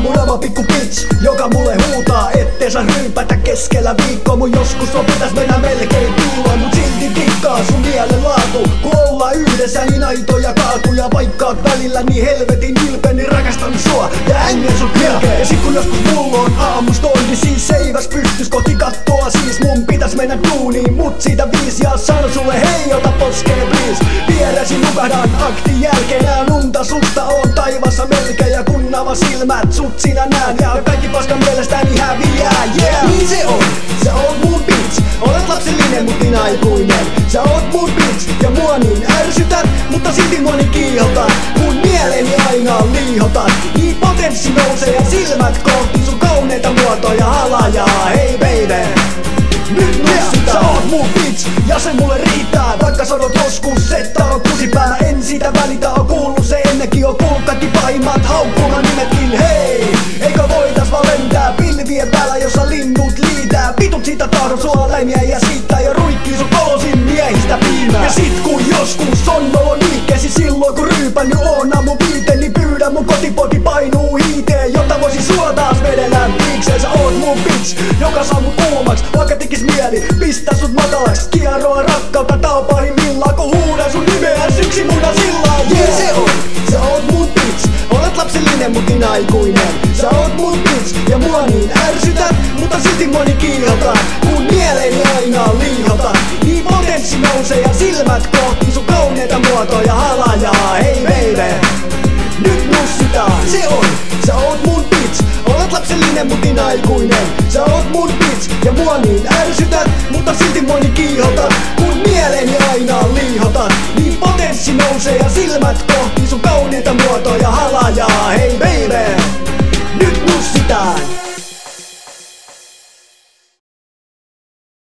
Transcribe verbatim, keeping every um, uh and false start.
mun oma pikku bitch, joka mulle huutaa, ettei saa ryypätä keskellä viikkoa. Mun joskus on pitäis mennä melkein piiloon, mut silti dikkaa sun mielen laatu. Kun ollaan yhdessä niin aitoja kaatuja, vaikka oot välillä niin helvetin ylpeä, niin rakastan sua ja ängen sun kylkeen. Ja sit kun joskus mulla on aamustoon, niin siis seiväs pystys koti kattoa. Siis mun pitäis mennä duuniin, mut siitä viis ja sano sulle hei, ota poskee please. Vieresi nukahdan aktin jälkeen, nää unta susta on taivassa melkein. Ja kun avaa silmät, sut sinä näen ja kaikki paskan mielestäni häviää, yeah. Niin se on, sä oot mun bitch, olet lapsellinen mut niin aikuinen. Sä oot mun bitch ja mua niin ärsytät, mutta silti mua niin kiihotat. Mun mieleni aina liihotat, niin potenssi nousee ja silmät kohti sun kauneita muotoja halajaa. Hei baby, nyt nussitaan. Sä oot mun bitch ja se mulle riittää, vaikka sanot joskus että on kusipää. En siitä välitä, on kuullut se ennenkin, on kuullut kaikki pahimmat haukkuman nimetkin. Hei, eikö voitais vaan lentää pilvien päällä, jossa linnut liitää. Vitut siitä tahdon sua läimiä ja siitä ja ruikkii sun kolosin miehistä piimää. Ja sit kun joskus on nolo liikkeesi, silloin kun ryypännyt oon aamun viiteen, niin pyydä mun kotipoiki painuu hiiteen, jotta voisin sua taas vedellä piikseen. Sä oot mun bitch, joka saa mut kuumaks, vaikka tekis mieli pistää sut matalaks. Kierroa rakkautta tää on pahimmillaan, kun huudan sun nimeä syksi muna sillaan, yeah. Se on, sä oot mun bitch, olet lapsellinen mut niin aikuinen. Sä oot mun bitch ja mua niin ärsytät, mutta silti mua niin kiihotat. Mun mieleeni aina liihotat, niin potenssi nousee ja silmät kohti sun kauneita muotoja halajaa. Hei baby, nyt nussitaan. Se on, sä oot mun bitch, olet lapsellinen mut niin aikuinen. Sä oot mun bitch ja mua niin ärsytät, mutta silti mua niin kiihotat.